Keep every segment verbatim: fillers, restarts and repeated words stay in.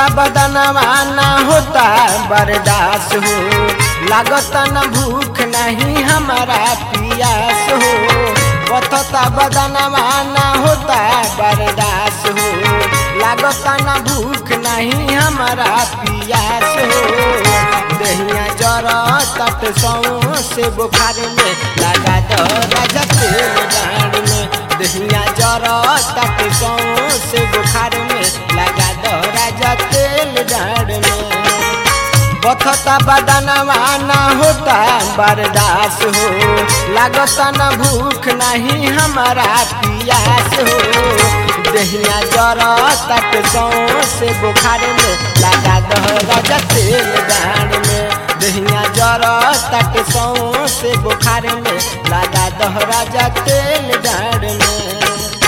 बदनवा ना होता बर्दाश्त हो, लागता न भूख नहीं हमारा पियास हो। बथता बदनवा ना होता बर्दाश्त हो, लागता न भूख नहीं हमारा पियास हो। दहिया जरा तट सौ से बुखार में लगा दो राजा तेल डांड में। दहिया जरा तट सौ से बुखार में लगा दो राजा तेल डांड में। बथता बदनवा ना होता बर्दाश्त हो, लागता न भूख नहीं हमारा पियास हो। दहिया जरा तट सौ से बुखार में लगा दो राजा तेल डांड में। दहिया जरा तट सौ से बुखार में लगा दो राजा तेल डांड में।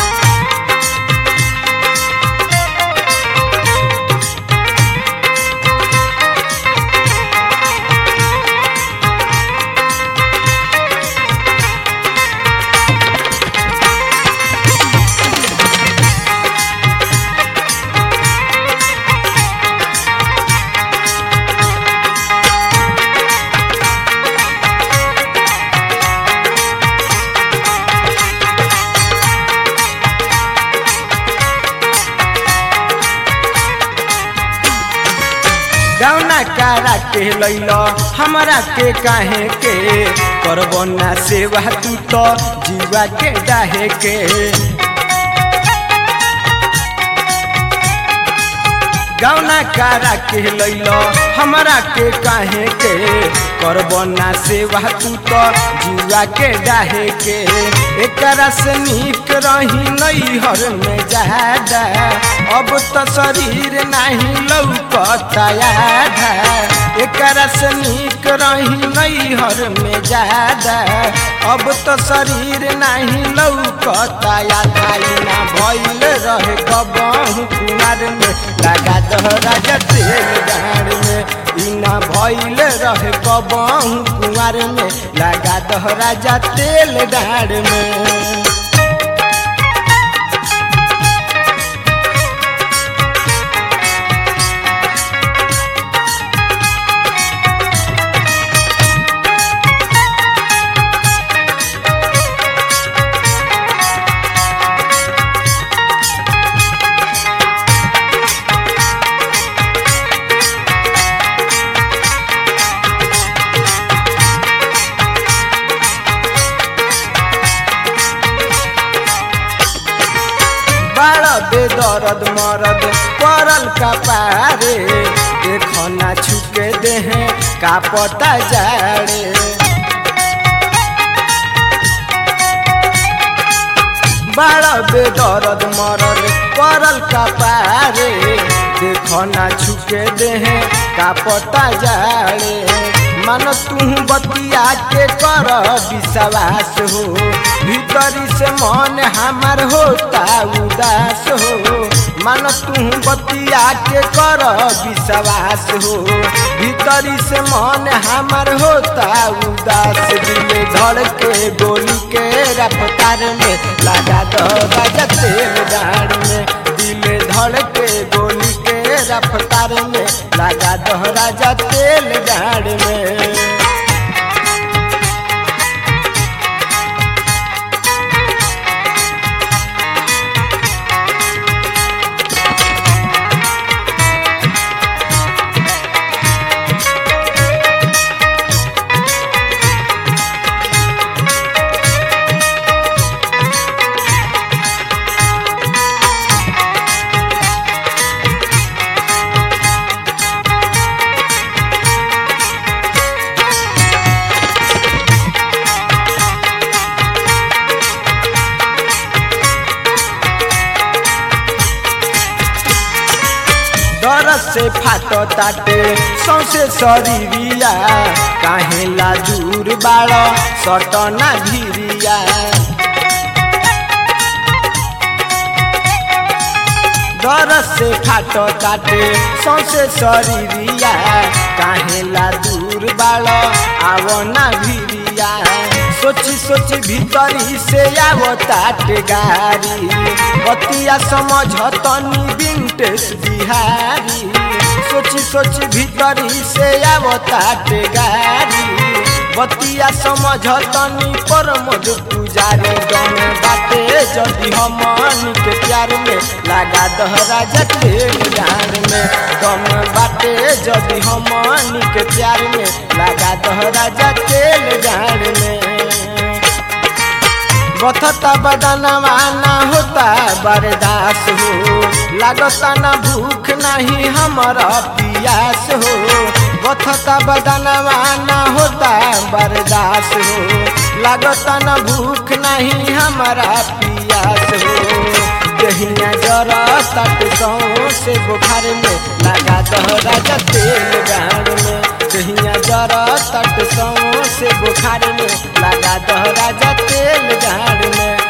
गौना करा के लैलो हमरा के काहे के, करबो ना सेवा तू तो जीवा के डाहे के। गौना करा के लैलो हमरा के काहे के, करबो ना सेवा तू तो जीवा के डाहे के। एकरा से नीक रही नैहर में ज्यादा, अब तो शरीर नहीं लौकता आधा। एकरा से नीक रही नैहर में ज्यादा, अब तो शरीर नहीं लौकता आधा। ना भइल रहे कबहू कुमार में लगा दो राजा तेल डांड में। इना भइल रहे कबहू कुमार में लगा दो राजा तेल डांड में। बड़ा बेदर्द मरद पड़ल का पारे, देखो ना छुके देहे का पता जाड़े। बड़ा बेदर्द मरद पड़ल का पारे, देखो ना छुके देहे का पता जाड़े। मन तू बतिया के कर विश्वास हो, भीतरी से मन हमार होता उदास हो। मन तू बतिया के कर विश्वास हो, भीतरी से मन हमार होता उदास। दिल धड़ के गोली के रफ्तार में लगा दो राजा तेल डांड में। दिल धड़ के गोली के रफ्तार में लगा दो राजा तेल डांड में। दरद से फाटो ताटे सौसे शरीरिया, काहे लाजूर बाड़ो सटना धीरिया। दरद से फाटो ताटे सौसे शरीरिया, काहे लाजूर बाड़ो आवो ना धीरिया। सोची सोची भीतरी से आवो ताटे गारी, बतिया समझ तनी विंटेज बिहारी। सोची सोची भीतरी से आवता गाड़ी बतिया समझतनी पर मध पुजारी दम बाटे जदि हमनी के प्यार में लगा दह राजा तेल डार में दम बाटे जदि हमनी के प्यार में लगा दह राजा तेल डार में बथता बदनवा ना होता बर्दाश्त हो लागता ना भूख नहीं हमारा पियास हो बथता बदनवा ना होता बर्दाश्त हो लागता ना भूख नहीं हमारा पियास हो जहिया जरा तट सौ से बुखार में लगा दह राजा तेल गाड़ में जहिया जरा तट सौ से बुखार में लगा दह राजा तेल गाड़ में